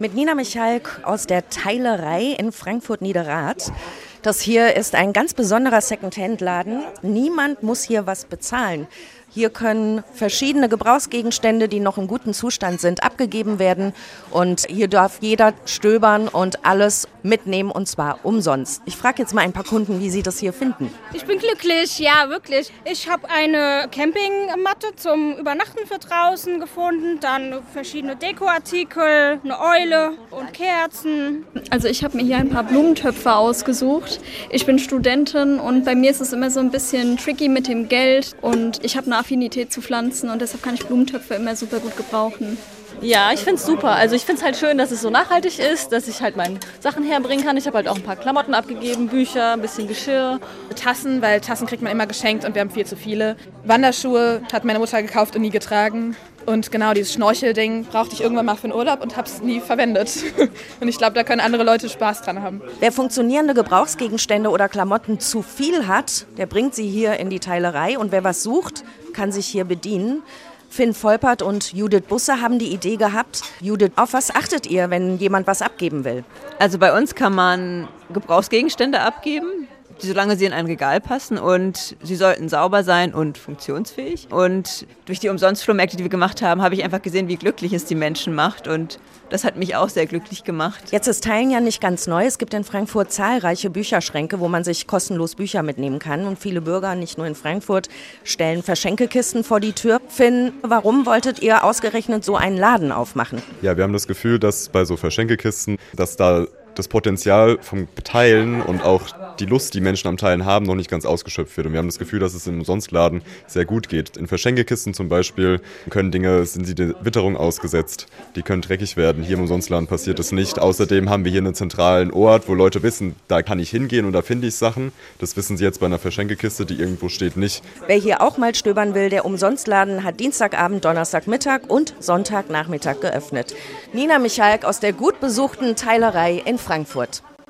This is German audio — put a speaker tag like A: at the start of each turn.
A: Mit Nina Michalk aus der Teilerei in Frankfurt-Niederrad. Das hier ist ein ganz besonderer Second-Hand-Laden. Niemand muss hier was bezahlen. Hier können verschiedene Gebrauchsgegenstände, die noch im guten Zustand sind, abgegeben werden. Und hier darf jeder stöbern und alles mitnehmen, und zwar umsonst. Ich frage jetzt mal ein paar Kunden, wie sie das hier finden.
B: Ich bin glücklich, ja, wirklich. Ich habe eine Campingmatte zum Übernachten für draußen gefunden, dann verschiedene Dekoartikel, eine Eule und Kerzen.
C: Also ich habe mir hier ein paar Blumentöpfe ausgesucht. Ich bin Studentin und bei mir ist es immer so ein bisschen tricky mit dem Geld und ich habe eine Affinität zu Pflanzen und deshalb kann ich Blumentöpfe immer super gut gebrauchen.
D: Ja, ich finde es super. Also ich finde es halt schön, dass es so nachhaltig ist, dass ich halt meine Sachen herbringen kann. Ich habe halt auch ein paar Klamotten abgegeben, Bücher, ein bisschen Geschirr.
E: Tassen, weil Tassen kriegt man immer geschenkt und wir haben viel zu viele. Wanderschuhe hat meine Mutter gekauft und nie getragen. Und genau dieses Schnorchelding brauchte ich irgendwann mal für den Urlaub und habe es nie verwendet. Und ich glaube, da können andere Leute Spaß dran haben.
A: Wer funktionierende Gebrauchsgegenstände oder Klamotten zu viel hat, der bringt sie hier in die Teilerei. Und wer was sucht, kann sich hier bedienen. Finn Volpert und Judith Busse haben die Idee gehabt. Judith, auf was achtet ihr, wenn jemand was abgeben will?
F: Also bei uns kann man Gebrauchsgegenstände abgeben, solange sie in ein Regal passen, und sie sollten sauber sein und funktionsfähig. Und durch die Umsonstflohmärkte, die wir gemacht haben, habe ich einfach gesehen, wie glücklich es die Menschen macht, und das hat mich auch sehr glücklich gemacht.
A: Jetzt ist Teilen ja nicht ganz neu. Es gibt in Frankfurt zahlreiche Bücherschränke, wo man sich kostenlos Bücher mitnehmen kann. Und viele Bürger, nicht nur in Frankfurt, stellen Verschenkekisten vor die Tür. Finn, warum wolltet ihr ausgerechnet so einen Laden aufmachen?
G: Ja, wir haben das Gefühl, dass bei so Verschenkekisten, dass da das Potenzial vom Teilen und auch die Lust, die Menschen am Teilen haben, noch nicht ganz ausgeschöpft wird. Und wir haben das Gefühl, dass es im Umsonstladen sehr gut geht. In Verschenkekisten zum Beispiel sind sie der Witterung ausgesetzt. Die können dreckig werden. Hier im Umsonstladen passiert das nicht. Außerdem haben wir hier einen zentralen Ort, wo Leute wissen, da kann ich hingehen und da finde ich Sachen. Das wissen sie jetzt bei einer Verschenkekiste, die irgendwo steht, nicht.
A: Wer hier auch mal stöbern will, der Umsonstladen hat Dienstagabend, Donnerstagmittag und Sonntagnachmittag geöffnet. Nina Michalk aus der gut besuchten Teilerei in Frankfurt.